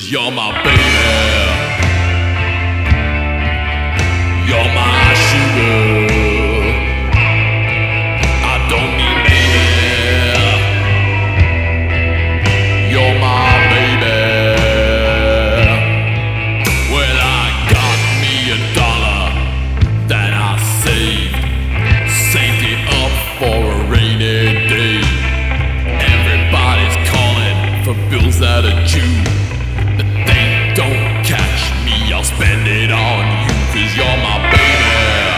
'cause you're my baby. You're my sugar. I don't need maybe. You're my baby. Well, I got me $1 that I saved it up for a rainy day. Everybody's calling for bills that are due, but they don't catch me. I'll spend it on you, 'cause you're my baby.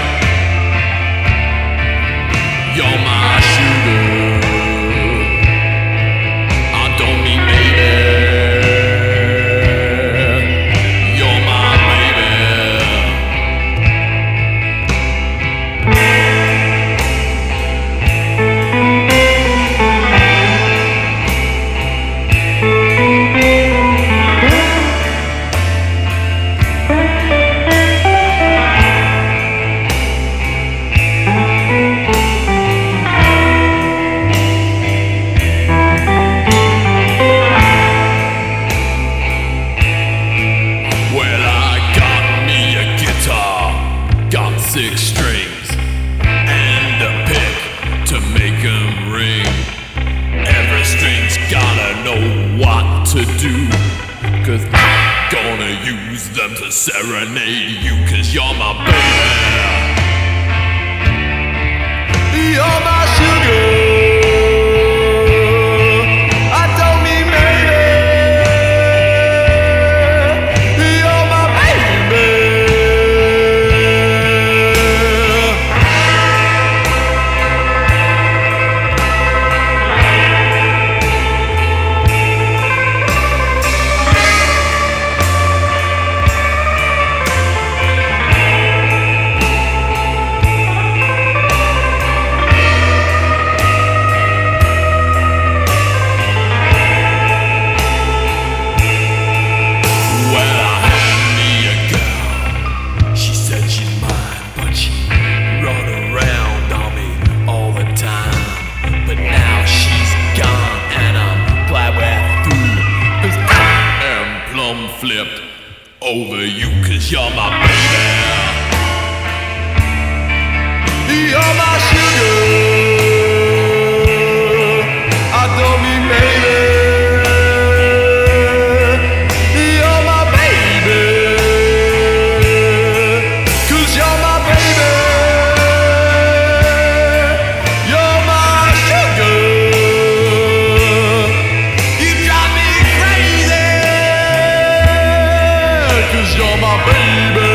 You're my sugar. I don't need maybe. You're my baby. Well, I got me a guitar, got 6 strings, and a pick to make 'em ring. Every string's gotta know what to do, 'cause I'm gonna use them to serenade you, 'cause you're my baby. You're my sugar. I don't need maybe. You're my baby. Well, I had me a girl. She said she's mine, but she run around on me all the time. But now she's gone, and I'm glad we're through, 'cause I am plumb flipped over you, 'cause you're my baby. You're my sugar. I don't need maybe. You're my baby. 'Cause you're my baby. You're my sugar. You drive me crazy, 'cause you're my baby.